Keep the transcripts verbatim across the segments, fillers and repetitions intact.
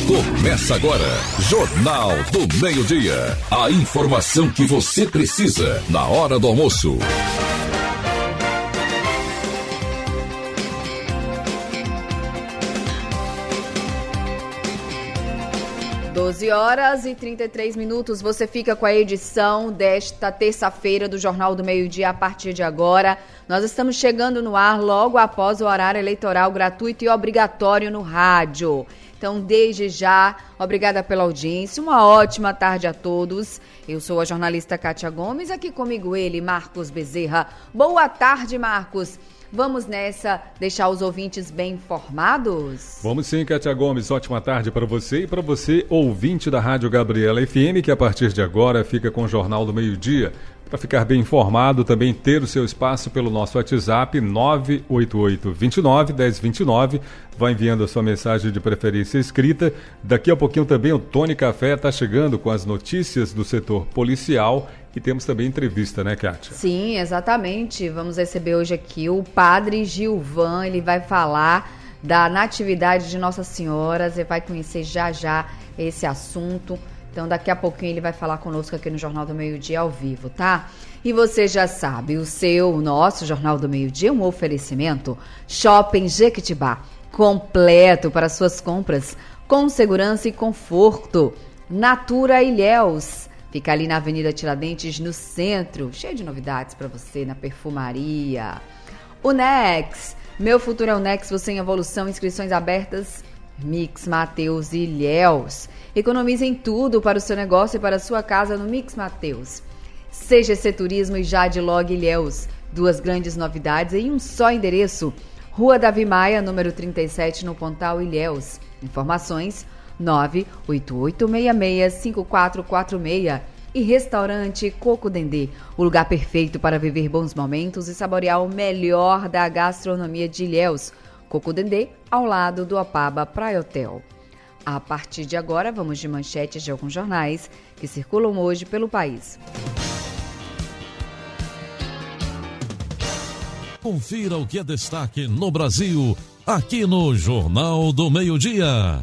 Começa agora, Jornal do Meio-Dia. A informação que você precisa na hora do almoço. doze horas e trinta e três minutos, você fica com a edição desta terça-feira do Jornal do Meio-Dia a partir de agora. Nós estamos chegando no ar logo após o horário eleitoral gratuito e obrigatório no rádio. Então, desde já, obrigada pela audiência, uma ótima tarde a todos. Eu sou a jornalista Kátia Gomes, aqui comigo ele, Marcos Bezerra. Boa tarde, Marcos. Vamos nessa, deixar os ouvintes bem informados? Vamos sim, Kátia Gomes. Ótima tarde para você e para você, ouvinte da Rádio Gabriela F M, que a partir de agora fica com o Jornal do Meio-Dia. Para ficar bem informado, também ter o seu espaço pelo nosso WhatsApp nove oito oito, dois nove, um zero dois nove. Vai enviando a sua mensagem de preferência escrita. Daqui a pouquinho também o Tony Café está chegando com as notícias do setor policial. E temos também entrevista, né, Kátia? Sim, exatamente. Vamos receber hoje aqui o padre Gilvan. Ele vai falar da Natividade de Nossa Senhora. Você vai conhecer já já esse assunto. Então, daqui a pouquinho ele vai falar conosco aqui no Jornal do Meio-Dia ao vivo, tá? E você já sabe, o seu, o nosso Jornal do Meio-Dia é um oferecimento Shopping Jequitibá, completo para suas compras, com segurança e conforto. Natura Ilhéus, fica ali na Avenida Tiradentes, no centro, cheio de novidades para você na perfumaria. Unex, meu futuro é Unex, você em evolução, inscrições abertas, Mix Mateus e Ilhéus. Economize em tudo para o seu negócio e para a sua casa no Mix Mateus. C G C Turismo e Jadlog Ilhéus, duas grandes novidades em um só endereço. Rua Davi Maia, número trinta e sete, no Pontal Ilhéus. Informações nove oito oito seis seis cinco quatro quatro seis. E Restaurante Coco Dendê, o lugar perfeito para viver bons momentos e saborear o melhor da gastronomia de Ilhéus. Coco Dendê, ao lado do Opaba Praia Hotel. A partir de agora, vamos de manchetes de alguns jornais que circulam hoje pelo país. Confira o que é destaque no Brasil, aqui no Jornal do Meio-Dia.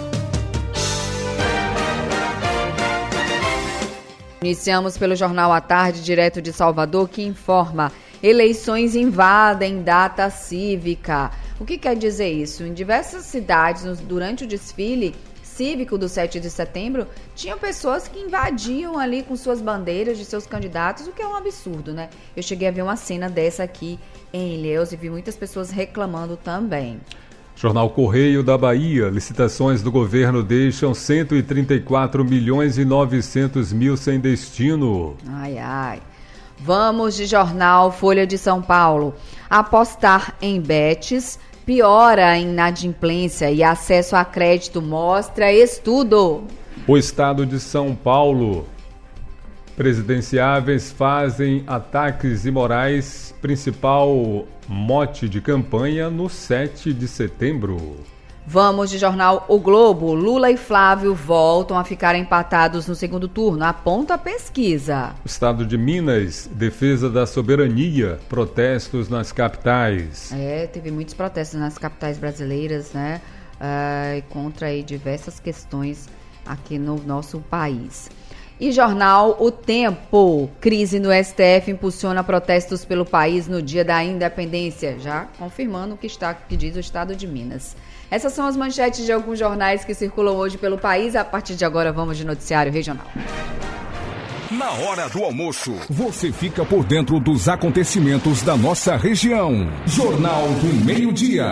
Iniciamos pelo Jornal à Tarde, direto de Salvador, que informa: eleições invadem data cívica. O que quer dizer isso? Em diversas cidades, durante o desfile cívico do sete de setembro, tinham pessoas que invadiam ali com suas bandeiras de seus candidatos, o que é um absurdo, né? Eu cheguei a ver uma cena dessa aqui em Ilhéus e vi muitas pessoas reclamando também. Jornal Correio da Bahia, licitações do governo deixam cento e trinta e quatro milhões e novecentos mil sem destino. Ai, ai. Vamos de jornal Folha de São Paulo. Apostar em bets piora a inadimplência e acesso a crédito, mostra estudo. O estado de São Paulo. Presidenciáveis fazem ataques imorais, principal mote de campanha no sete de setembro. Vamos de jornal O Globo. Lula e Flávio voltam a ficar empatados no segundo turno, aponta a pesquisa. Estado de Minas, defesa da soberania, protestos nas capitais. É, teve muitos protestos nas capitais brasileiras, né? Uh, contra aí diversas questões aqui no nosso país. E jornal O Tempo. Crise no S T F impulsiona protestos pelo país no dia da independência, já confirmando o que, está, que diz o estado de Minas. Essas são as manchetes de alguns jornais que circulam hoje pelo país. A partir de agora, vamos de noticiário regional. Na hora do almoço, você fica por dentro dos acontecimentos da nossa região. Jornal do Meio-Dia.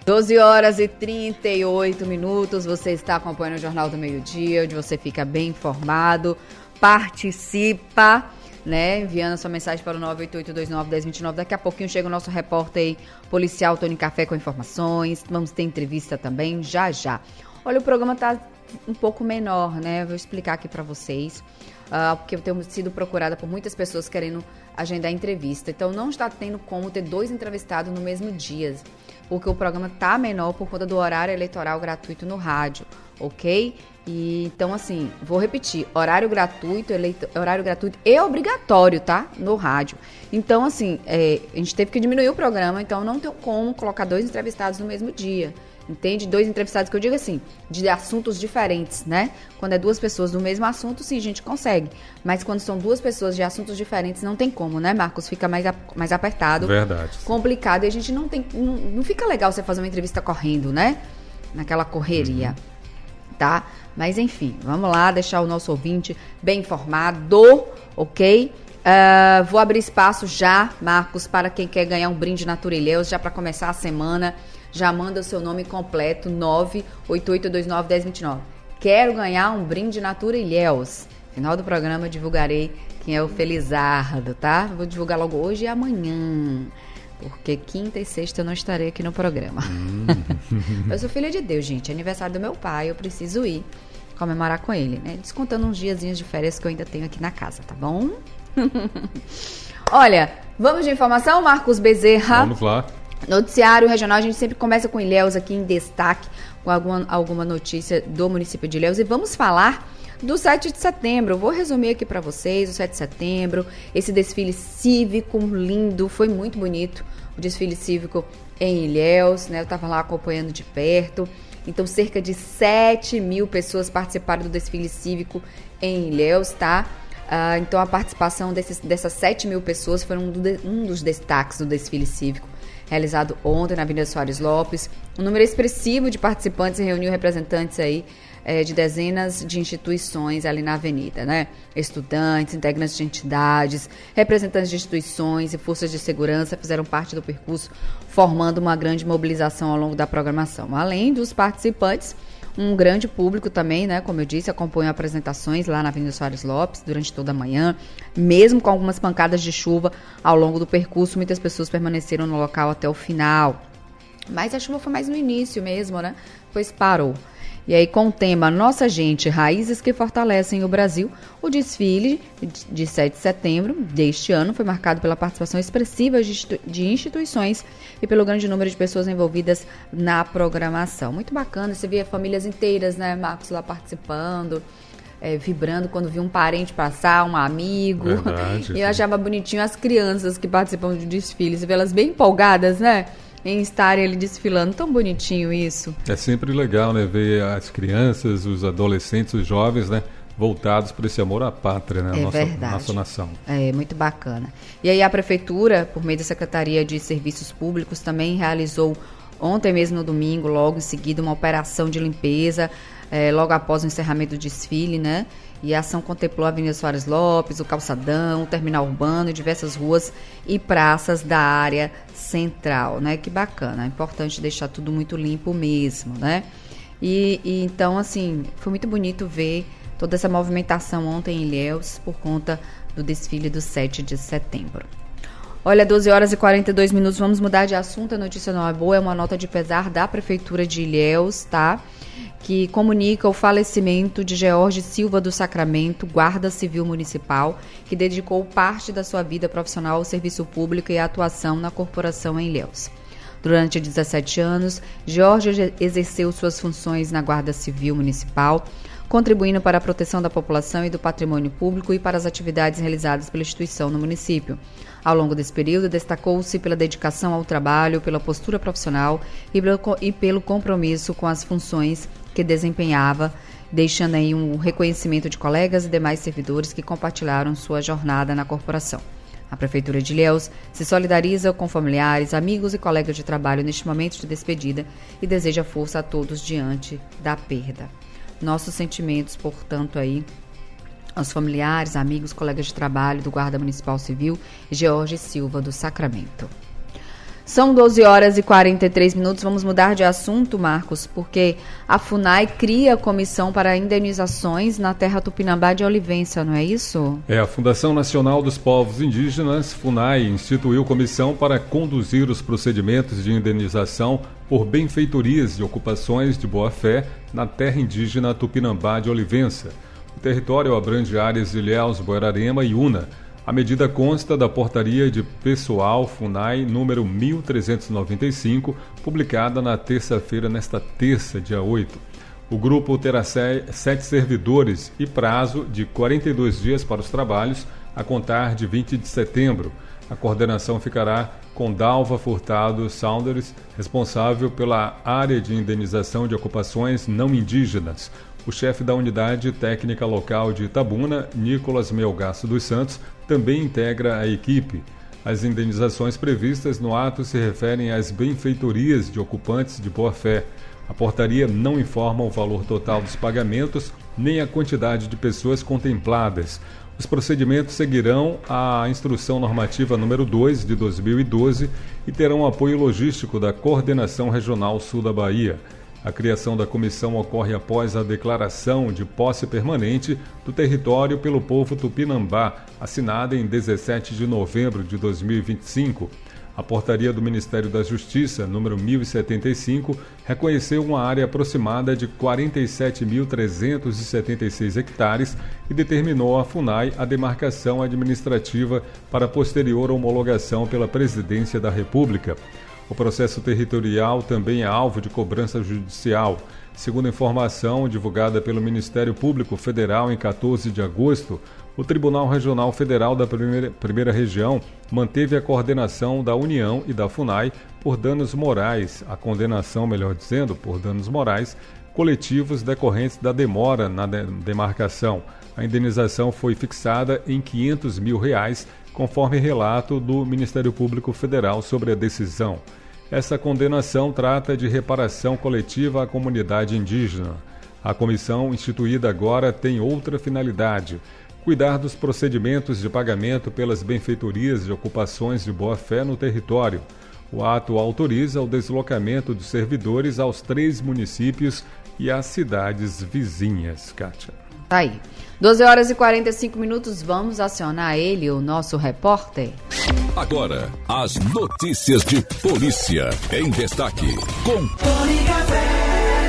doze horas e trinta e oito minutos, você está acompanhando o Jornal do Meio-Dia, onde você fica bem informado, participa, né, enviando a sua mensagem para o nove oito oito dois nove um zero dois nove. Daqui a pouquinho chega o nosso repórter policial Tony Café com informações, vamos ter entrevista também, já já. Olha, o programa está um pouco menor, né, vou explicar aqui para vocês, uh, porque eu tenho sido procurada por muitas pessoas querendo agendar entrevista, então não está tendo como ter dois entrevistados no mesmo dia, porque o programa tá menor por conta do horário eleitoral gratuito no rádio, ok? E, então, assim, vou repetir, horário gratuito, eleito, horário gratuito e obrigatório, tá? No rádio. Então, assim, é, a gente teve que diminuir o programa, então não tem como colocar dois entrevistados no mesmo dia, entende? Dois entrevistados que eu digo assim, de assuntos diferentes, né? Quando é duas pessoas do mesmo assunto, sim, a gente consegue. Mas quando são duas pessoas de assuntos diferentes, não tem como, né, Marcos? Fica mais, mais apertado. Verdade. Complicado. E a gente não tem... Não, não fica legal você fazer uma entrevista correndo, né? Naquela correria, uhum. Tá? Mas, enfim, vamos lá, deixar o nosso ouvinte bem informado, ok? Uh, vou abrir espaço já, Marcos, para quem quer ganhar um brinde Natura Ilhéus, já para começar a semana. Já manda o seu nome completo, nove oito oito dois nove um zero dois nove. Quero ganhar um brinde Natura Ilhéus. Final do programa eu divulgarei quem é o Felizardo, tá? Vou divulgar logo hoje e amanhã, porque quinta e sexta eu não estarei aqui no programa. Hum. Eu sou filha de Deus, gente. É aniversário do meu pai, eu preciso ir comemorar com ele, né? Descontando uns diazinhos de férias que eu ainda tenho aqui na casa, tá bom? Olha, vamos de informação, Marcos Bezerra? Vamos lá. Noticiário regional, a gente sempre começa com Ilhéus aqui em destaque, com alguma, alguma notícia do município de Ilhéus. E vamos falar do sete de setembro. Eu vou resumir aqui para vocês o sete de setembro, esse desfile cívico lindo, foi muito bonito o desfile cívico em Ilhéus, né? Eu estava lá acompanhando de perto. Então, cerca de sete mil pessoas participaram do desfile cívico em Ilhéus, tá? Uh, então, a participação desses, dessas sete mil pessoas foi um, do, um dos destaques do desfile cívico realizado ontem na Avenida Soares Lopes. Um número expressivo de participantes reuniu representantes aí é, de dezenas de instituições ali na avenida, né? Estudantes, integrantes de entidades, representantes de instituições e forças de segurança fizeram parte do percurso, formando uma grande mobilização ao longo da programação. Além dos participantes, um grande público também, né, como eu disse, acompanhou apresentações lá na Avenida Soares Lopes durante toda a manhã, mesmo com algumas pancadas de chuva ao longo do percurso, muitas pessoas permaneceram no local até o final. Mas a chuva foi mais no início mesmo, né? Pois parou. E aí, com o tema Nossa Gente, Raízes que Fortalecem o Brasil, o desfile de sete de setembro deste ano foi marcado pela participação expressiva de instituições e pelo grande número de pessoas envolvidas na programação. Muito bacana, você via famílias inteiras, né, Marcos, lá participando, é, vibrando quando via um parente passar, um amigo. Verdade, e eu achava bonitinho as crianças que participam do desfile, você vê elas bem empolgadas, né? Em estarem ali desfilando, tão bonitinho isso. É sempre legal, né, ver as crianças, os adolescentes, os jovens, né, voltados por esse amor à pátria, né, é nossa, verdade. Nossa nação. É, muito bacana. E aí a Prefeitura, por meio da Secretaria de Serviços Públicos, também realizou ontem mesmo no domingo, logo em seguida, uma operação de limpeza, é, logo após o encerramento do desfile, né, e a ação contemplou a Avenida Soares Lopes, o Calçadão, o Terminal Urbano e diversas ruas e praças da área central, né? Que bacana, é importante deixar tudo muito limpo mesmo, né? E, e então, assim, foi muito bonito ver toda essa movimentação ontem em Ilhéus por conta do desfile do sete de setembro. Olha, doze horas e quarenta e dois minutos, vamos mudar de assunto, a notícia não é boa, é uma nota de pesar da Prefeitura de Ilhéus, tá? Que comunica o falecimento de George Silva do Sacramento, guarda civil municipal, que dedicou parte da sua vida profissional ao serviço público e à atuação na corporação em Ilhéus. Durante dezessete anos, George exerceu suas funções na Guarda Civil Municipal, contribuindo para a proteção da população e do patrimônio público e para as atividades realizadas pela instituição no município. Ao longo desse período, destacou-se pela dedicação ao trabalho, pela postura profissional e pelo, e pelo compromisso com as funções que desempenhava, deixando aí um reconhecimento de colegas e demais servidores que compartilharam sua jornada na corporação. A Prefeitura de Ilhéus se solidariza com familiares, amigos e colegas de trabalho neste momento de despedida e deseja força a todos diante da perda. Nossos sentimentos, portanto, aí aos familiares, amigos, colegas de trabalho do Guarda Municipal Civil, George Silva do Sacramento. São doze horas e quarenta e três minutos. Vamos mudar de assunto, Marcos, porque a FUNAI cria comissão para indenizações na terra Tupinambá de Olivência, não é isso? É, a Fundação Nacional dos Povos Indígenas, FUNAI, instituiu comissão para conduzir os procedimentos de indenização por benfeitorias de ocupações de boa-fé na terra indígena Tupinambá de Olivência. O território abrange áreas de Ilhéus, Buerarema e Una. A medida consta da Portaria de Pessoal FUNAI número mil trezentos e noventa e cinco, publicada na terça-feira, nesta terça, dia oito. O grupo terá sete servidores e prazo de quarenta e dois dias para os trabalhos, a contar de vinte de setembro. A coordenação ficará com Dalva Furtado Saunders, responsável pela área de indenização de ocupações não indígenas. O chefe da Unidade Técnica Local de Itabuna, Nicolas Melgaço dos Santos, também integra a equipe. As indenizações previstas no ato se referem às benfeitorias de ocupantes de boa-fé. A portaria não informa o valor total dos pagamentos nem a quantidade de pessoas contempladas. Os procedimentos seguirão a Instrução Normativa número dois de dois mil e doze e terão apoio logístico da Coordenação Regional Sul da Bahia. A criação da comissão ocorre após a declaração de posse permanente do território pelo povo Tupinambá, assinada em dezessete de novembro de dois mil e vinte e cinco. A portaria do Ministério da Justiça, número mil e setenta e cinco, reconheceu uma área aproximada de quarenta e sete mil trezentos e setenta e seis hectares e determinou à FUNAI a demarcação administrativa para posterior homologação pela Presidência da República. O processo territorial também é alvo de cobrança judicial. Segundo a informação divulgada pelo Ministério Público Federal em quatorze de agosto, o Tribunal Regional Federal da Primeira, Primeira Região manteve a coordenação da União e da FUNAI por danos morais, a condenação, melhor dizendo, por danos morais, coletivos decorrentes da demora na demarcação. A indenização foi fixada em quinhentos mil reais, conforme relato do Ministério Público Federal sobre a decisão. Essa condenação trata de reparação coletiva à comunidade indígena. A comissão instituída agora tem outra finalidade: cuidar dos procedimentos de pagamento pelas benfeitorias de ocupações de boa-fé no território. O ato autoriza o deslocamento dos servidores aos três municípios e às cidades vizinhas. Kátia. Tá aí. doze horas e quarenta e cinco minutos, vamos acionar ele, o nosso repórter. Agora, as notícias de polícia em destaque com Tony Café.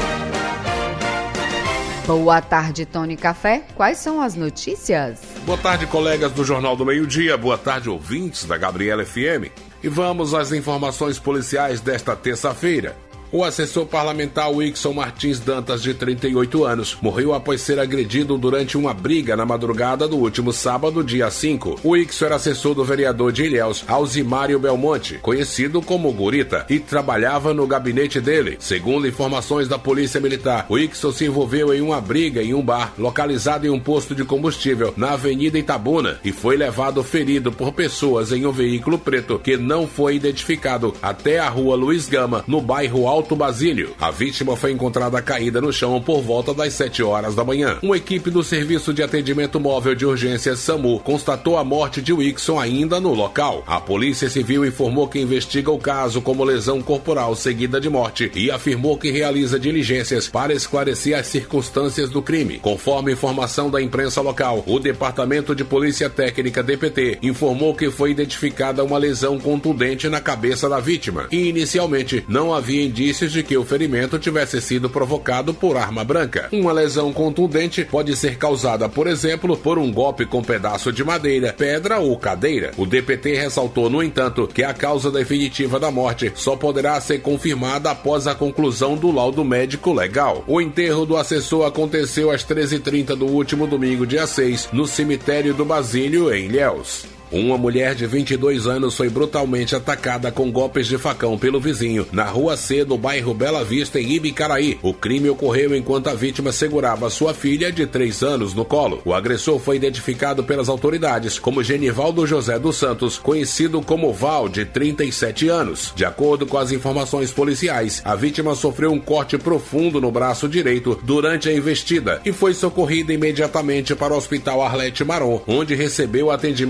Boa tarde, Tony Café. Quais são as notícias? Boa tarde, colegas do Jornal do Meio-Dia. Boa tarde, ouvintes da Gabriela F M. E vamos às informações policiais desta terça-feira. O assessor parlamentar Wixson Martins Dantas, de trinta e oito anos, morreu após ser agredido durante uma briga na madrugada do último sábado, dia cinco. O Wixson era assessor do vereador de Ilhéus, Alzimário Belmonte, conhecido como Gurita, e trabalhava no gabinete dele. Segundo informações da Polícia Militar, o Wixson se envolveu em uma briga em um bar localizado em um posto de combustível na Avenida Itabuna e foi levado ferido por pessoas em um veículo preto que não foi identificado até a rua Luiz Gama, no bairro Alto Basílio. A vítima foi encontrada caída no chão por volta das sete horas da manhã. Uma equipe do Serviço de Atendimento Móvel de Urgências SAMU constatou a morte de Wixson ainda no local. A Polícia Civil informou que investiga o caso como lesão corporal seguida de morte e afirmou que realiza diligências para esclarecer as circunstâncias do crime. Conforme informação da imprensa local, o Departamento de Polícia Técnica D P T informou que foi identificada uma lesão contundente na cabeça da vítima e inicialmente não havia indícios de que o ferimento tivesse sido provocado por arma branca. Uma lesão contundente pode ser causada, por exemplo, por um golpe com pedaço de madeira, pedra ou cadeira. O D P T ressaltou, no entanto, que a causa definitiva da morte só poderá ser confirmada após a conclusão do laudo médico legal. O enterro do assessor aconteceu às treze e trinta do último domingo, dia seis, no cemitério do Basílio, em Ilhéus. Uma mulher de vinte e dois anos foi brutalmente atacada com golpes de facão pelo vizinho, na Rua C, do bairro Bela Vista, em Ibicaraí. O crime ocorreu enquanto a vítima segurava sua filha de três anos no colo. O agressor foi identificado pelas autoridades como Genivaldo José dos Santos, conhecido como Val, de trinta e sete anos. De acordo com as informações policiais, a vítima sofreu um corte profundo no braço direito durante a investida e foi socorrida imediatamente para o Hospital Arlete Maron, onde recebeu atendimento médico.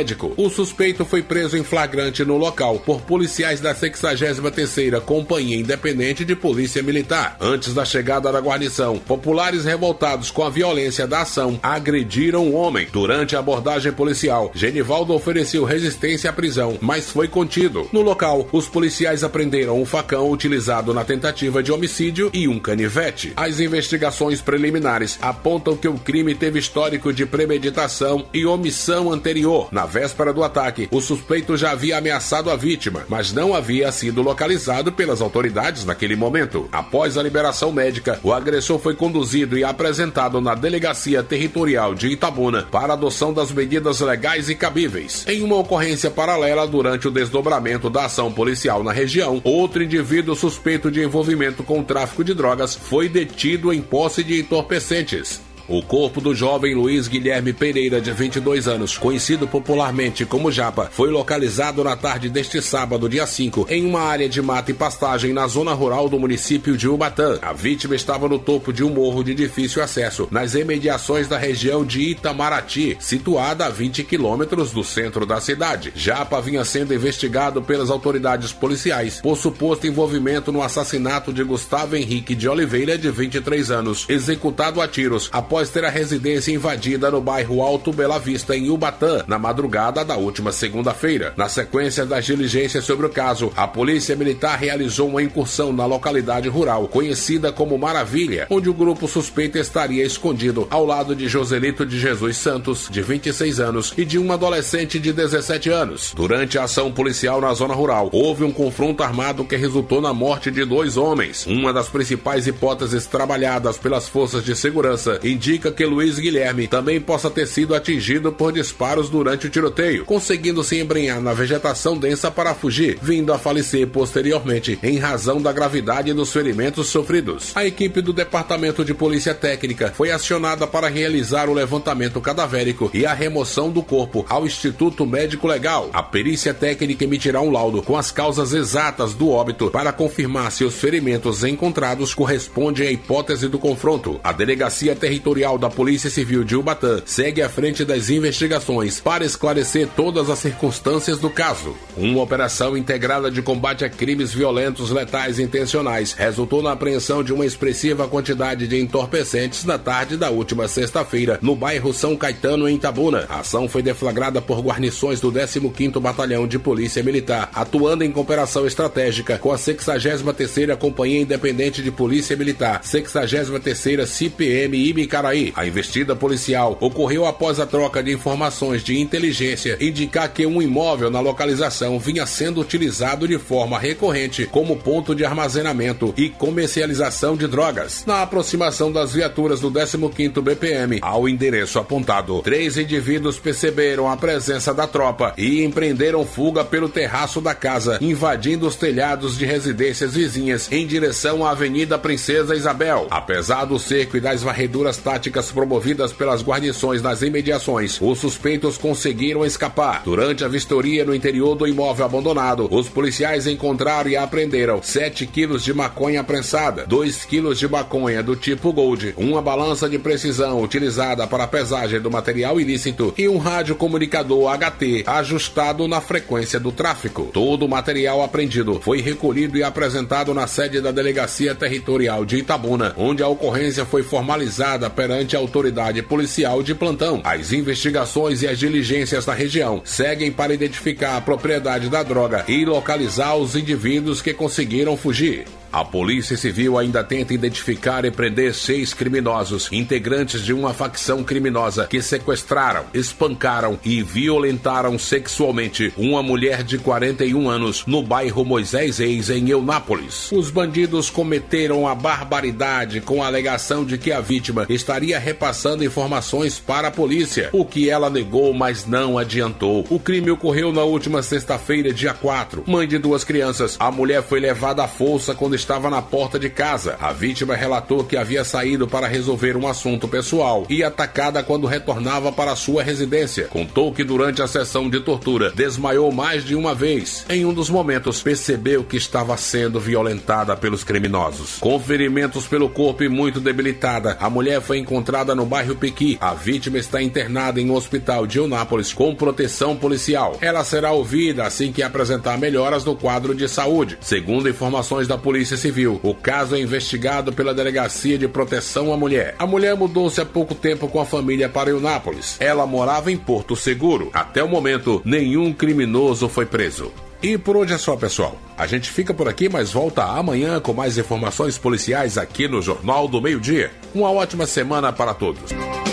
médico. O suspeito foi preso em flagrante no local por policiais da sexagésima terceira Companhia Independente de Polícia Militar. Antes da chegada da guarnição, populares revoltados com a violência da ação agrediram o homem. Durante a abordagem policial, Genivaldo ofereceu resistência à prisão, mas foi contido. No local, os policiais apreenderam um facão utilizado na tentativa de homicídio e um canivete. As investigações preliminares apontam que o crime teve histórico de premeditação e omissão anterior. Na véspera do ataque, o suspeito já havia ameaçado a vítima, mas não havia sido localizado pelas autoridades naquele momento. Após a liberação médica, o agressor foi conduzido e apresentado na Delegacia Territorial de Itabuna para adoção das medidas legais e cabíveis. Em uma ocorrência paralela durante o desdobramento da ação policial na região, outro indivíduo suspeito de envolvimento com o tráfico de drogas foi detido em posse de entorpecentes. O corpo do jovem Luiz Guilherme Pereira, de vinte e dois anos, conhecido popularmente como Japa, foi localizado na tarde deste sábado, dia cinco, em uma área de mata e pastagem na zona rural do município de Ubatã. A vítima estava no topo de um morro de difícil acesso, nas imediações da região de Itamaraty, situada a vinte quilômetros do centro da cidade. Japa vinha sendo investigado pelas autoridades policiais por suposto envolvimento no assassinato de Gustavo Henrique de Oliveira, de vinte e três anos, executado a tiros após após ter a residência invadida no bairro Alto Bela Vista, em Ubatã, na madrugada da última segunda-feira. Na sequência das diligências sobre o caso, a Polícia Militar realizou uma incursão na localidade rural, conhecida como Maravilha, onde o grupo suspeito estaria escondido ao lado de Joselito de Jesus Santos, de vinte e seis anos, e de um adolescente de dezessete anos. Durante a ação policial na zona rural, houve um confronto armado que resultou na morte de dois homens. Uma das principais hipóteses trabalhadas pelas forças de segurança indica que Luiz Guilherme também possa ter sido atingido por disparos durante o tiroteio, conseguindo se embrenhar na vegetação densa para fugir, vindo a falecer posteriormente em razão da gravidade dos ferimentos sofridos. A equipe do Departamento de Polícia Técnica foi acionada para realizar o levantamento cadavérico e a remoção do corpo ao Instituto Médico Legal. A perícia técnica emitirá um laudo com as causas exatas do óbito para confirmar se os ferimentos encontrados correspondem à hipótese do confronto. A Delegacia Territorial da Polícia Civil de Ubatã segue à frente das investigações para esclarecer todas as circunstâncias do caso. Uma operação integrada de combate a crimes violentos, letais e intencionais resultou na apreensão de uma expressiva quantidade de entorpecentes na tarde da última sexta-feira, no bairro São Caetano, em Itabuna. A ação foi deflagrada por guarnições do décimo quinto Batalhão de Polícia Militar, atuando em cooperação estratégica com a sexagésima terceira Companhia Independente de Polícia Militar, sexagésima terceira C P M Ibicaraí. A investida policial ocorreu após a troca de informações de inteligência indicar que um imóvel na localização vinha sendo utilizado de forma recorrente como ponto de armazenamento e comercialização de drogas. Na aproximação das viaturas do décimo quinto B P M ao endereço apontado, três indivíduos perceberam a presença da tropa e empreenderam fuga pelo terraço da casa, invadindo os telhados de residências vizinhas em direção à Avenida Princesa Isabel. Apesar do cerco e das varreduras táticas promovidas pelas guarnições nas imediações, os suspeitos conseguiram escapar. Durante a vistoria no interior do imóvel abandonado, os policiais encontraram e apreenderam sete quilos de maconha prensada, dois quilos de maconha do tipo Gold, uma balança de precisão utilizada para a pesagem do material ilícito e um radiocomunicador H T ajustado na frequência do tráfico. Todo o material apreendido foi recolhido e apresentado na sede da Delegacia Territorial de Itabuna, onde a ocorrência foi formalizada perante a autoridade policial de plantão. As investigações e as diligências na região seguem para identificar a propriedade da droga e localizar os indivíduos que conseguiram fugir. A Polícia Civil ainda tenta identificar e prender seis criminosos, integrantes de uma facção criminosa que sequestraram, espancaram e violentaram sexualmente uma mulher de quarenta e um anos no bairro Moisés Reis, em Eunápolis. Os bandidos cometeram a barbaridade com a alegação de que a vítima estaria repassando informações para a polícia, o que ela negou, mas não adiantou. O crime ocorreu na última sexta-feira, dia quatro. Mãe de duas crianças, a mulher foi levada à força quando estava na porta de casa. A vítima relatou que havia saído para resolver um assunto pessoal e atacada quando retornava para sua residência. Contou que durante a sessão de tortura desmaiou mais de uma vez. Em um dos momentos, percebeu que estava sendo violentada pelos criminosos. Com ferimentos pelo corpo e muito debilitada, a mulher foi encontrada no bairro Pequi. A vítima está internada em um hospital de Eunápolis com proteção policial. Ela será ouvida assim que apresentar melhoras no quadro de saúde. Segundo informações da Polícia Civil, o caso é investigado pela Delegacia de Proteção à Mulher. A mulher mudou-se há pouco tempo com a família para Eunápolis. Ela morava em Porto Seguro. Até o momento, nenhum criminoso foi preso. E por hoje é só, pessoal. A gente fica por aqui, mas volta amanhã com mais informações policiais aqui no Jornal do Meio-Dia. Uma ótima semana para todos.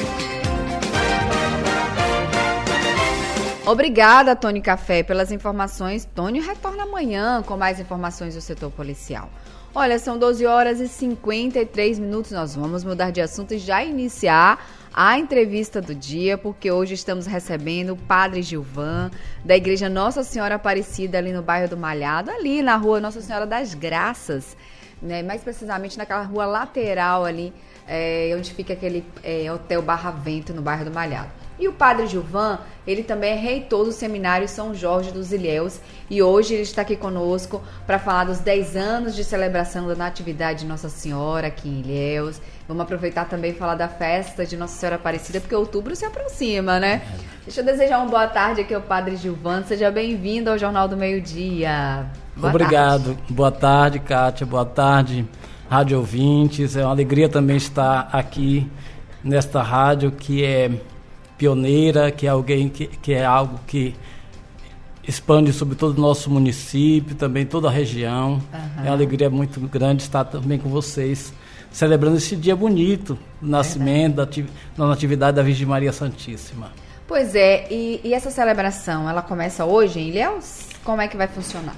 Obrigada, Tony Café, pelas informações. Tony retorna amanhã com mais informações do setor policial. Olha, são doze horas e cinquenta e três minutos. Nós vamos mudar de assunto e já iniciar a entrevista do dia, porque hoje estamos recebendo o Padre Gilvan, da Igreja Nossa Senhora Aparecida, ali no bairro do Malhado, ali na rua Nossa Senhora das Graças, né? Mais precisamente naquela rua lateral ali, é, onde fica aquele é, Hotel Barra Vento, no bairro do Malhado. E o Padre Gilvan, ele também é reitor do Seminário São Jorge dos Ilhéus, e hoje ele está aqui conosco para falar dos dez anos de celebração da Natividade de Nossa Senhora aqui em Ilhéus. Vamos aproveitar também e falar da festa de Nossa Senhora Aparecida, porque outubro se aproxima, né? Deixa eu desejar uma boa tarde aqui ao Padre Gilvan. Seja bem-vindo ao Jornal do Meio-Dia. Boa Obrigado. Tarde. Boa tarde, Kátia. Boa tarde, rádio ouvintes. É uma alegria também estar aqui nesta rádio que é pioneira, que é alguém que, que é algo que expande sobre todo o nosso município, também toda a região. Uhum. É uma alegria muito grande estar também com vocês, celebrando esse dia bonito do nascimento, da, da Natividade da Virgem Maria Santíssima. Pois é, e, e essa celebração, ela começa hoje em Ilhéus? Como é que vai funcionar?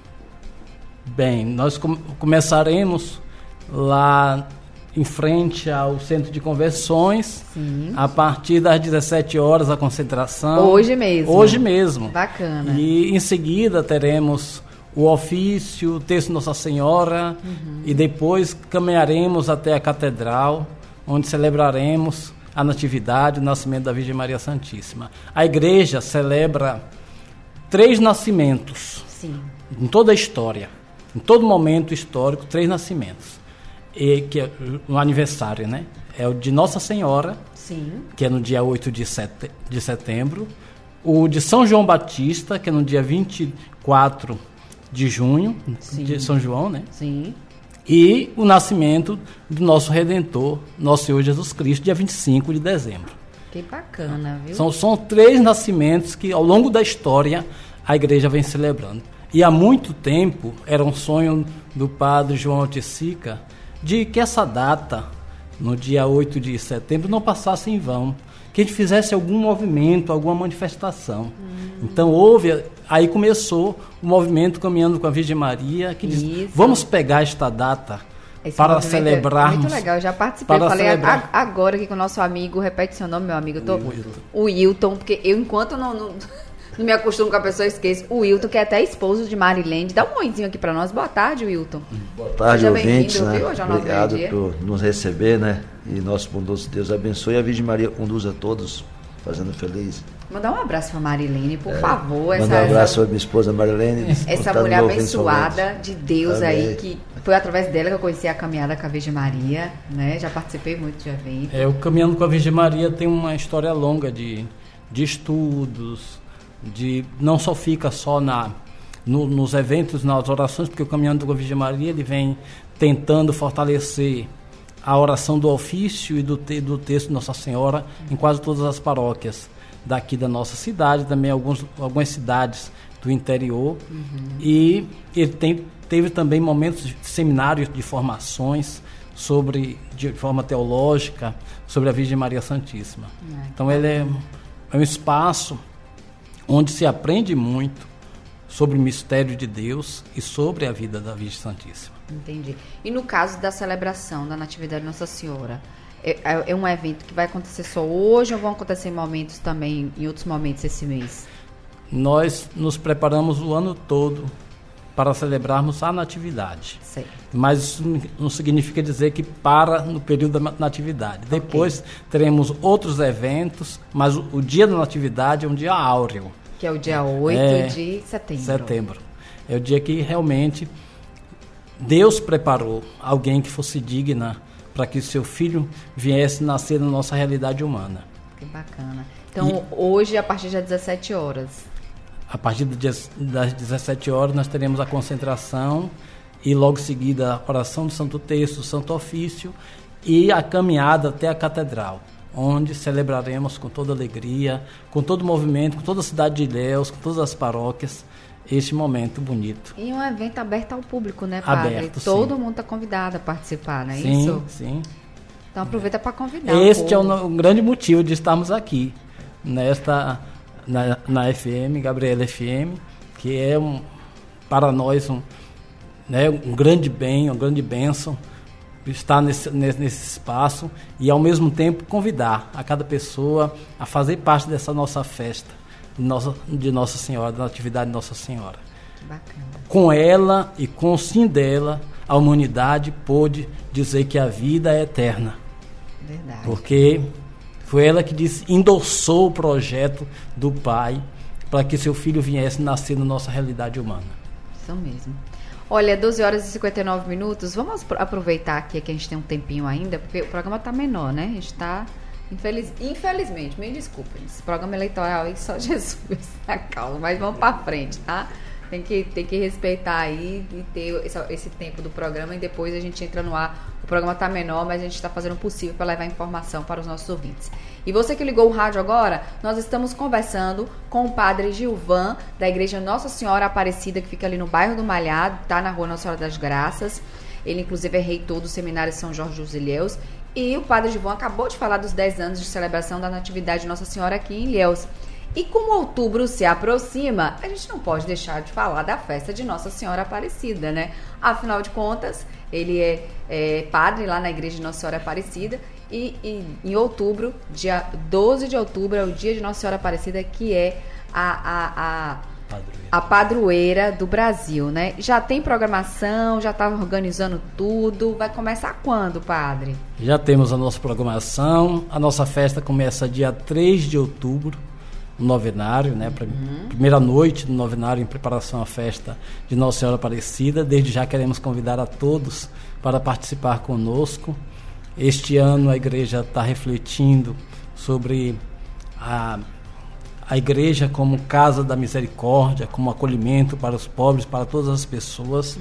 Bem, nós com, começaremos lá em frente ao Centro de Convenções. Sim. A partir das dezessete horas a concentração. Hoje mesmo? Hoje mesmo. Bacana. E em seguida teremos o ofício, o texto Nossa Senhora, uhum. e depois caminharemos até a Catedral, onde celebraremos a Natividade, o nascimento da Virgem Maria Santíssima. A igreja celebra três nascimentos. Sim. Em toda a história, em todo momento histórico, três nascimentos. E, que é no aniversário, né? É o de Nossa Senhora, sim, que é no dia oito de, sete, de setembro, o de São João Batista, que é no dia vinte e quatro de junho, sim, de São João, né? Sim. E o nascimento do nosso Redentor, nosso Senhor Jesus Cristo, dia vinte e cinco de dezembro. Que bacana, viu? São, são três nascimentos que, ao longo da história, a igreja vem celebrando. E há muito tempo, era um sonho do padre João Alticica, de que essa data, no dia oito de setembro, não passasse em vão, que a gente fizesse algum movimento, alguma manifestação. Hum. Então houve, aí começou o movimento Caminhando com a Virgem Maria, que diz, isso, vamos pegar esta data esse para celebrarmos. Muito legal, eu já participei, falei celebrar. a, agora aqui com o nosso amigo, repete seu nome, meu amigo, eu tô, o, Wilton. o Wilton, porque eu enquanto não... não Não me acostumo com a pessoa, esqueço. O Wilton, que é até esposo de Marilene. Dá um oizinho aqui para nós. Boa tarde, Wilton. Boa tarde, ouvintes. Né? Obrigado por nos receber, né? E nosso bondoso Deus abençoe. E a Virgem Maria conduza a todos, fazendo feliz. Mandar um abraço para Marilene, por é, favor. Mandar um abraço para minha esposa Marilene. Essa mulher abençoada de Deus. Amém. Aí, que foi através dela que eu conheci a caminhada com a Virgem Maria, né? Já participei muito de evento. É, o Caminhando com a Virgem Maria tem uma história longa de, de estudos, de não só fica só na, no, nos eventos, nas orações, porque o Caminhando com a Virgem Maria ele vem tentando fortalecer a oração do ofício e do, te, do texto de Nossa Senhora em quase todas as paróquias daqui da nossa cidade, também alguns, algumas cidades do interior. Uhum. E ele tem, teve também momentos de seminários de formações sobre, de forma teológica, sobre a Virgem Maria Santíssima. Uhum. Então ele é, é um espaço onde se aprende muito sobre o mistério de Deus e sobre a vida da Virgem Santíssima. Entendi. E no caso da celebração da Natividade de Nossa Senhora, é, é um evento que vai acontecer só hoje ou vão acontecer momentos também, em outros momentos esse mês? Nós nos preparamos o ano todo para celebrarmos a natividade. Sim. Mas isso não significa dizer que para no período da natividade. Okay. Depois teremos outros eventos, mas o, o dia da natividade é um dia áureo. Que é o dia oito é, de setembro. Setembro. É o dia que realmente Deus preparou alguém que fosse digna para que seu filho viesse nascer na nossa realidade humana. Que bacana. Então, e, hoje, a partir das dezessete horas... A partir das dezessete horas, nós teremos a concentração e, logo em seguida, a oração do Santo Terço, do Santo Ofício e a caminhada até a Catedral, onde celebraremos com toda alegria, com todo o movimento, com toda a cidade de Ilhéus, com todas as paróquias, este momento bonito. E um evento aberto ao público, né, Padre? Aberto, todo sim. mundo está convidado a participar, não é sim, isso? Sim, sim. Então aproveita para convidar. Este é o, o grande motivo de estarmos aqui, nesta, na, na F M, Gabriela F M, que é um, para nós um, né, um grande bem, uma grande bênção estar nesse, nesse, nesse espaço e, ao mesmo tempo, convidar a cada pessoa a fazer parte dessa nossa festa de Nossa, de Nossa Senhora, da Natividade de Nossa Senhora. Bacana. Com ela e com o sim dela, a humanidade pôde dizer que a vida é eterna. Verdade. Porque foi ela que disse, endossou o projeto do Pai para que seu filho viesse nascer na nossa realidade humana. Isso mesmo. Olha, doze horas e cinquenta e nove minutos. Vamos aproveitar aqui que a gente tem um tempinho ainda, porque o programa está menor, né? A gente está, infeliz... infelizmente, me desculpem, esse programa eleitoral aí só Jesus na causa, mas vamos para frente, tá? Tem que, tem que respeitar aí e ter esse, esse tempo do programa e depois a gente entra no ar. O programa está menor, mas a gente está fazendo o possível para levar informação para os nossos ouvintes. E você que ligou o rádio agora, nós estamos conversando com o Padre Gilvan, da Igreja Nossa Senhora Aparecida, que fica ali no bairro do Malhado, tá na rua Nossa Senhora das Graças. Ele, inclusive, é reitor do Seminário São Jorge dos Ilhéus. E o Padre Gilvan acabou de falar dos dez anos de celebração da Natividade de Nossa Senhora aqui em Ilhéus. E como outubro se aproxima, a gente não pode deixar de falar da festa de Nossa Senhora Aparecida, né? Afinal de contas, ele é, é padre lá na Igreja de Nossa Senhora Aparecida e, e em outubro, dia doze de outubro, é o dia de Nossa Senhora Aparecida, que é a, a, a, padroeira. a padroeira do Brasil, né? Já tem programação, já está organizando tudo. Vai começar quando, padre? Já temos a nossa programação. A nossa festa começa dia três de outubro. No novenário, né? Uhum. Primeira noite do novenário em preparação à festa de Nossa Senhora Aparecida. Desde já queremos convidar a todos para participar conosco. Este ano a igreja está refletindo sobre a, a igreja como casa da misericórdia, como acolhimento para os pobres, para todas as pessoas. Uhum.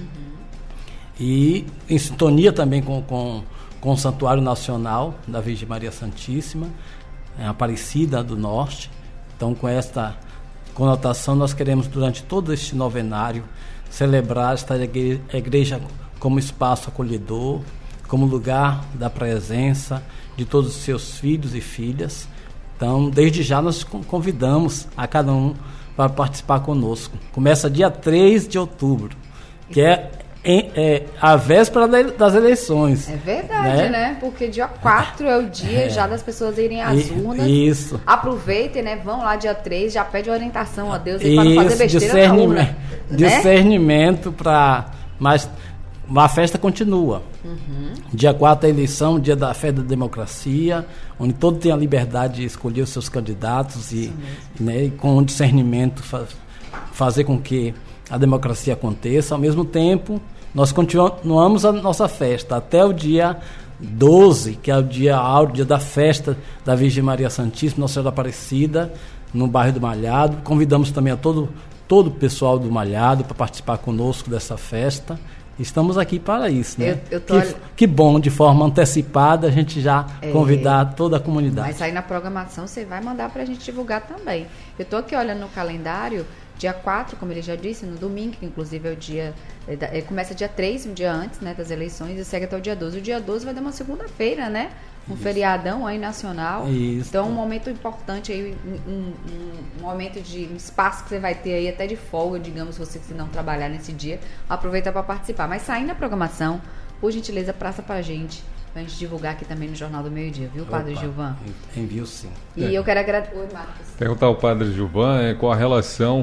E em sintonia também com, com, com o Santuário Nacional da Virgem Maria Santíssima, Aparecida do Norte. Então, com esta conotação, nós queremos, durante todo este novenário, celebrar esta igreja como espaço acolhedor, como lugar da presença de todos os seus filhos e filhas. Então, desde já, nós convidamos a cada um para participar conosco. Começa dia três de outubro, que é Em, é, a véspera das eleições. É verdade, né? né? Porque dia quatro é o dia é. já das pessoas irem às e, urnas. Isso. Aproveitem, né? Vão lá dia três, já pede orientação a Deus para não fazer besteira discernimento, na urna. Discernimento né? para... Mas a festa continua. Uhum. Dia quatro é a eleição, dia da fé da democracia, onde todo tem a liberdade de escolher os seus candidatos e, né, e com discernimento fa- fazer com que a democracia aconteça. Ao mesmo tempo, nós continuamos a nossa festa até o dia doze, que é o dia áureo, dia da festa da Virgem Maria Santíssima, Nossa Senhora Aparecida, no bairro do Malhado. Convidamos também a todo, todo o pessoal do Malhado para participar conosco dessa festa. Estamos aqui para isso, né? Eu, eu tô... que, que bom, de forma antecipada, a gente já é... convidar toda a comunidade. Mas aí na programação você vai mandar para a gente divulgar também. Eu estou aqui olhando no calendário, dia quatro, como ele já disse, no domingo, que inclusive é o dia... É, começa dia três, um dia antes, né, das eleições, e segue até o dia doze. O dia doze vai dar uma segunda-feira, né? Um Isso. feriadão aí nacional. Isso. Então, um momento importante aí, um, um, um momento de um espaço que você vai ter aí até de folga, digamos, se você não trabalhar nesse dia, aproveita para participar. Mas saindo da programação, por gentileza, praça pra gente, pra gente divulgar aqui também no Jornal do Meio-Dia, viu, Padre Opa, Gilvan? Envio sim. E é. eu quero agradecer... Oi, Marcos. Perguntar ao Padre Gilvan é, qual a relação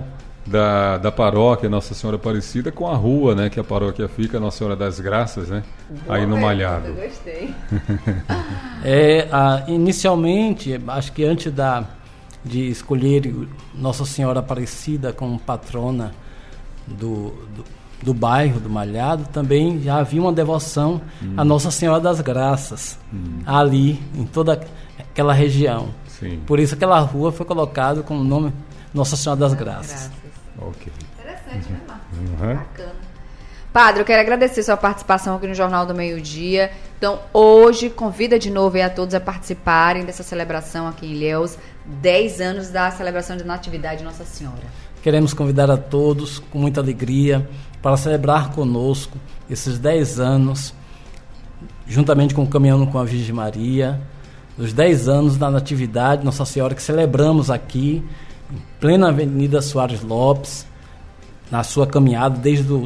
da, da paróquia Nossa Senhora Aparecida com a rua, né, que a paróquia fica, Nossa Senhora das Graças, né, Boa aí no pergunta, Malhado. Eu gostei. É, a, inicialmente, acho que antes da, de escolher Nossa Senhora Aparecida como patrona do, do, do bairro do Malhado, também já havia uma devoção hum. a Nossa Senhora das Graças, hum. ali, em toda aquela região. Sim. Por isso aquela rua foi colocada com o nome Nossa Senhora das Graças. Ok. Interessante, né, Marcos? Uhum. Bacana. Padre, eu quero agradecer sua participação aqui no Jornal do Meio-Dia. Então, hoje, convida de novo aí a todos a participarem dessa celebração aqui em Ilhéus, dez anos da celebração de Natividade de Nossa Senhora. Queremos convidar a todos, com muita alegria, para celebrar conosco esses dez anos, juntamente com o Caminhando com a Virgem Maria, os dez anos da Natividade de Nossa Senhora, que celebramos aqui, em plena Avenida Soares Lopes, na sua caminhada desde o...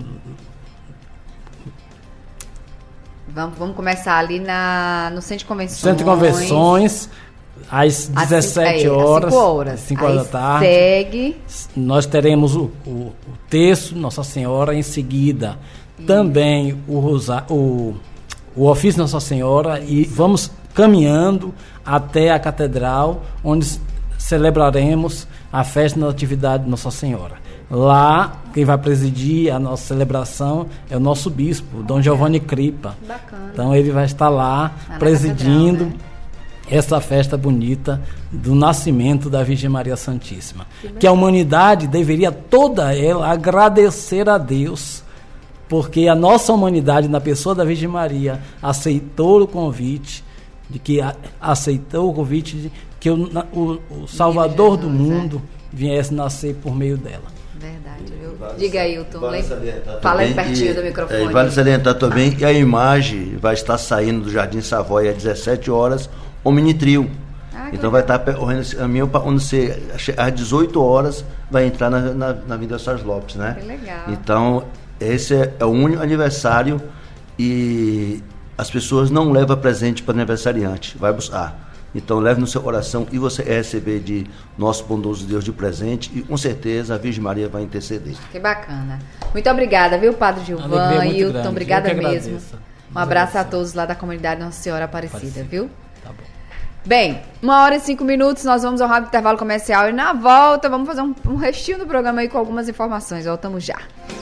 Vamos, vamos começar ali na, no Centro de Convenções. Centro de Convenções, às dezessete horas, cinco horas. cinco horas da tarde. Segue. Nós teremos o, o, o texto Nossa Senhora, em seguida Isso. também o, rosa, o, o ofício Nossa Senhora, e vamos caminhando até a catedral, onde celebraremos a festa da Natividade de Nossa Senhora. Lá, quem vai presidir a nossa celebração é o nosso bispo, Dom Giovanni Cripa. Bacana. Então ele vai estar lá na presidindo catedral, né? essa festa bonita do nascimento da Virgem Maria Santíssima. Que, que a humanidade deveria toda ela agradecer a Deus, porque a nossa humanidade, na pessoa da Virgem Maria, aceitou o convite, de que a, aceitou o convite de que o, o, o Salvador Jesus, do mundo é. viesse nascer por meio dela. Verdade, viu? Vale, Diga aí, Hilton. Vale Fala aí pertinho e, do microfone. É, vale salientar também que a imagem vai estar saindo do Jardim Savoy às dezessete horas, o mini trio. Ah, então vai estar correndo esse caminho para onde você, às dezoito horas, vai entrar na, na, na Avenida Soares Lopes, né? Que legal. Então, esse é, é o único aniversário e as pessoas não levam presente para o aniversariante, vai buscar. Então leve no seu coração e você vai receber de nosso bondoso Deus de presente e com certeza a Virgem Maria vai interceder. Que bacana. Muito obrigada, viu, Padre Gilvan e Hilton, obrigada mesmo. Um abraço a todos lá da comunidade Nossa Senhora Aparecida, Aparecida. viu? Tá bom. Bem, uma hora e cinco minutos, nós vamos ao rápido intervalo comercial e na volta vamos fazer um, um restinho do programa aí com algumas informações. Voltamos já.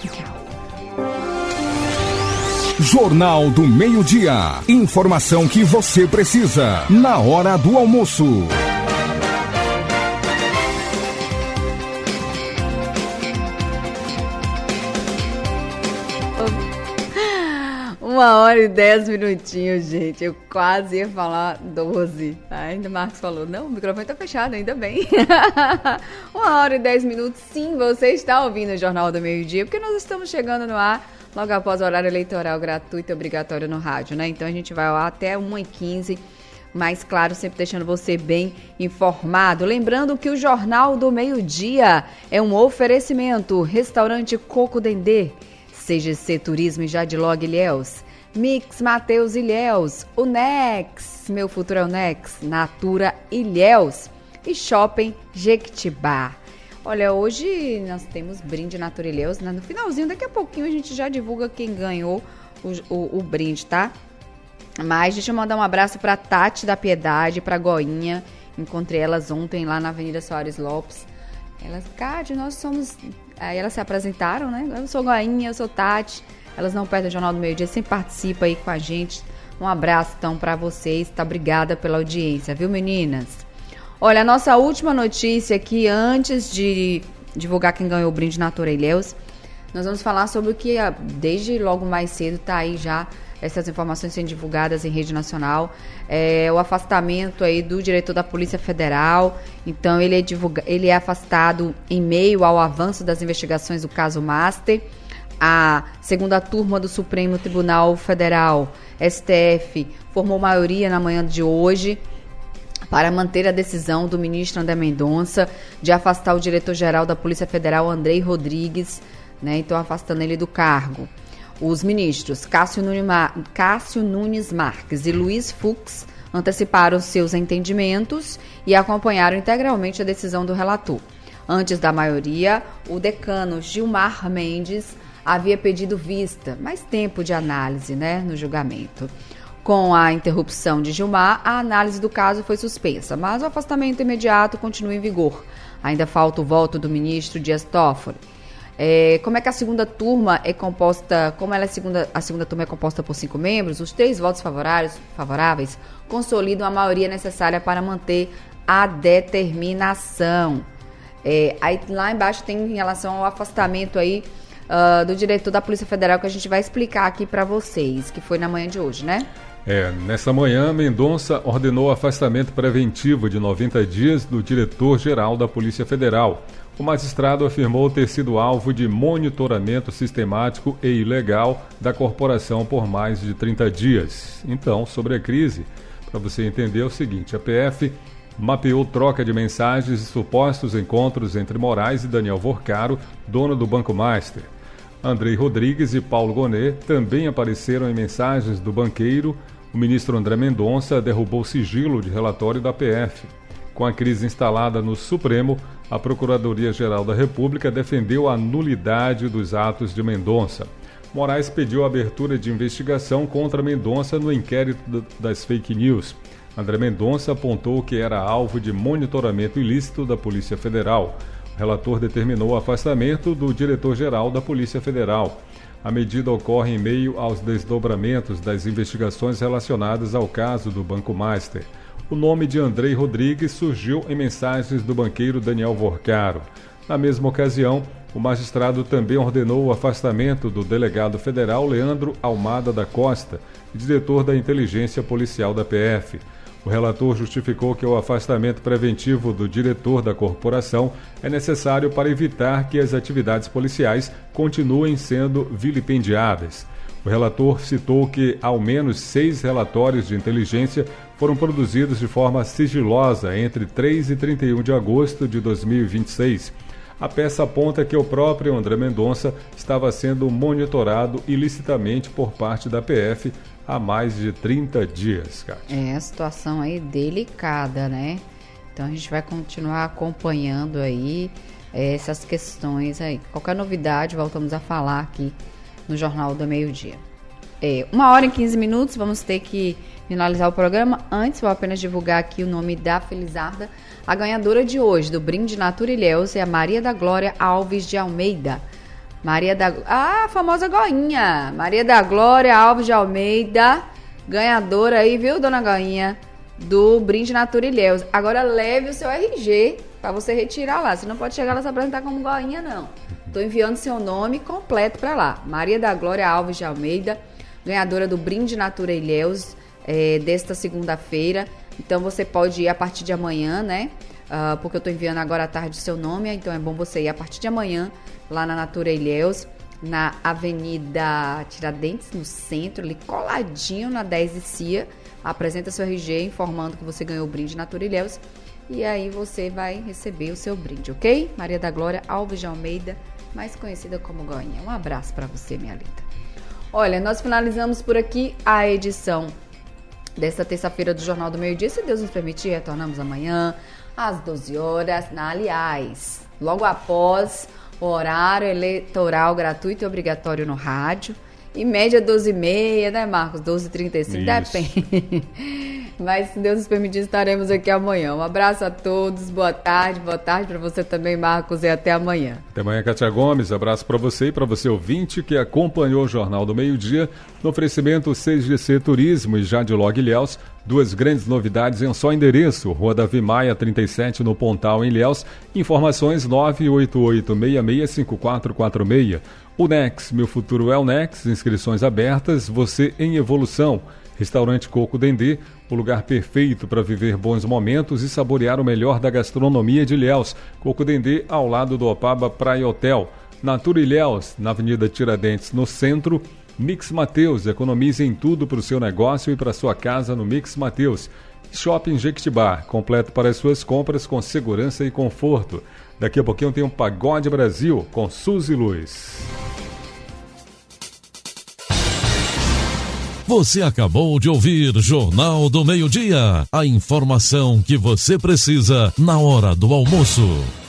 Jornal do Meio-Dia. Informação que você precisa na hora do almoço. Uma hora e dez minutinhos, gente. Eu quase ia falar doze. Ainda o Marcos falou, não, o microfone tá fechado, ainda bem. Uma hora e dez minutos, sim, você está ouvindo o Jornal do Meio-Dia, porque nós estamos chegando no ar logo após o horário eleitoral gratuito e obrigatório no rádio, né? Então a gente vai lá até uma e quinze, mas claro, sempre deixando você bem informado. Lembrando que o Jornal do Meio-Dia é um oferecimento. Restaurante Coco Dendê, C G C Turismo e Jadilog Ilhéus, Mix Mateus Ilhéus, Unex, meu futuro é Unex, Natura Ilhéus e Shopping Jequitibá. Olha, hoje nós temos brinde Natura Ilhéus, né? No finalzinho, daqui a pouquinho a gente já divulga quem ganhou o, o, o brinde, tá? Mas deixa eu mandar um abraço pra Tati da Piedade, pra Goinha. Encontrei elas ontem lá na Avenida Soares Lopes. Elas, Cádio, nós somos... Aí elas se apresentaram, né? Eu sou Goinha, eu sou Tati. Elas não perdem o Jornal do Meio-Dia, sempre participam aí com a gente. Um abraço, então, pra vocês. Tá? Obrigada pela audiência, viu, meninas? Olha, a nossa última notícia aqui, antes de divulgar quem ganhou o brinde Natura Ilhéus, nós vamos falar sobre o que, desde logo mais cedo, está aí já, essas informações sendo divulgadas em rede nacional, é, o afastamento aí do diretor da Polícia Federal. Então, ele é, divulga, ele é afastado em meio ao avanço das investigações do caso Master. A segunda turma do Supremo Tribunal Federal, S T F, formou maioria na manhã de hoje para manter a decisão do ministro André Mendonça de afastar o diretor-geral da Polícia Federal, Andrei Rodrigues, né, então afastando ele do cargo. Os ministros Cássio Nunes, Mar... Cássio Nunes Marques e Luiz Fux anteciparam seus entendimentos e acompanharam integralmente a decisão do relator. Antes da maioria, o decano Gilmar Mendes havia pedido vista, mais tempo de análise, né, no julgamento. Com a interrupção de Gilmar, a análise do caso foi suspensa, mas o afastamento imediato continua em vigor. Ainda falta o voto do ministro Dias Toffoli. É, como é que a segunda turma é composta, como ela é segunda, a segunda turma é composta por cinco membros, os três votos favoráveis, favoráveis consolidam a maioria necessária para manter a determinação. É, aí lá embaixo tem em relação ao afastamento aí uh, do diretor da Polícia Federal, que a gente vai explicar aqui para vocês, que foi na manhã de hoje, né? É, nessa manhã, Mendonça ordenou afastamento preventivo de noventa dias do diretor-geral da Polícia Federal. O magistrado afirmou ter sido alvo de monitoramento sistemático e ilegal da corporação por mais de trinta dias. Então, sobre a crise, para você entender é o seguinte, a P F mapeou troca de mensagens e supostos encontros entre Moraes e Daniel Vorcaro, dono do Banco Master. Andrei Rodrigues e Paulo Gonet também apareceram em mensagens do banqueiro. O ministro André Mendonça derrubou o sigilo de relatório da P F. Com a crise instalada no Supremo, a Procuradoria-Geral da República defendeu a nulidade dos atos de Mendonça. Moraes pediu a abertura de investigação contra Mendonça no inquérito das fake news. André Mendonça apontou que era alvo de monitoramento ilícito da Polícia Federal. O relator determinou o afastamento do diretor-geral da Polícia Federal. A medida ocorre em meio aos desdobramentos das investigações relacionadas ao caso do Banco Master. O nome de Andrei Rodrigues surgiu em mensagens do banqueiro Daniel Vorcaro. Na mesma ocasião, o magistrado também ordenou o afastamento do delegado federal Leandro Almada da Costa, diretor da Inteligência Policial da P F. O relator justificou que o afastamento preventivo do diretor da corporação é necessário para evitar que as atividades policiais continuem sendo vilipendiadas. O relator citou que ao menos seis relatórios de inteligência foram produzidos de forma sigilosa entre três e trinta e um de agosto de dois mil e vinte e seis. A peça aponta que o próprio André Mendonça estava sendo monitorado ilicitamente por parte da P F há mais de trinta dias, Kátia. É, a situação aí delicada, né? Então a gente vai continuar acompanhando aí é, essas questões aí. Qualquer novidade, voltamos a falar aqui no Jornal do Meio-Dia. É, uma hora e quinze minutos, vamos ter que finalizar o programa. Antes, vou apenas divulgar aqui o nome da Felizarda. A ganhadora de hoje do Brinde Natura Ilhéus é a Maria da Glória Alves de Almeida. Maria da... Ah, a famosa Goinha. Maria da Glória Alves de Almeida, ganhadora aí, viu, dona Goinha, do Brinde Natura Ilhéus. Agora leve o seu R G para você retirar lá. Você não pode chegar lá se apresentar como Goinha, não. Estou enviando seu nome completo para lá. Maria da Glória Alves de Almeida, ganhadora do Brinde Natura Ilhéus, é, desta segunda-feira. Então você pode ir a partir de amanhã, né? Uh, porque eu estou enviando agora à tarde o seu nome, então é bom você ir a partir de amanhã lá na Natura Ilhéus, na Avenida Tiradentes, no centro, ali coladinho na dez e Cia. Apresenta seu R G informando que você ganhou o brinde Natura Ilhéus e aí você vai receber o seu brinde, ok? Maria da Glória Alves de Almeida, mais conhecida como Goinha. Um abraço para você, minha linda. Olha, nós finalizamos por aqui a edição desta terça-feira do Jornal do Meio-Dia. Se Deus nos permitir, retornamos amanhã às doze horas, na, aliás, logo após o horário eleitoral gratuito e obrigatório no rádio. Em média, doze e meia, né, Marcos? doze e trinta e cinco, depende. Mas, se Deus nos permitir, estaremos aqui amanhã. Um abraço a todos, boa tarde, boa tarde para você também, Marcos, e até amanhã. Até amanhã, Kátia Gomes. Abraço para você e para você, ouvinte, que acompanhou o Jornal do Meio-Dia. No oferecimento C G C Turismo e Jadilog Ilhéus, duas grandes novidades em um só endereço, Rua Davi Maia, trinta e sete, no Pontal, em Ilhéus. Informações nove oito oito, seis seis cinco quatro quatro seis. O Nex, Meu Futuro é o Nex, inscrições abertas, você em evolução. Restaurante Coco Dendê, o lugar perfeito para viver bons momentos e saborear o melhor da gastronomia de Ilhéus. Coco Dendê, ao lado do Opaba Praia Hotel. Natura Ilhéus, na Avenida Tiradentes, no centro. Mix Mateus, economize em tudo para o seu negócio e para sua casa no Mix Mateus. Shopping Jequitibá, completo para as suas compras com segurança e conforto. Daqui a pouquinho tem um Pagode Brasil com Suzy Luz. Você acabou de ouvir Jornal do Meio-Dia. A informação que você precisa na hora do almoço.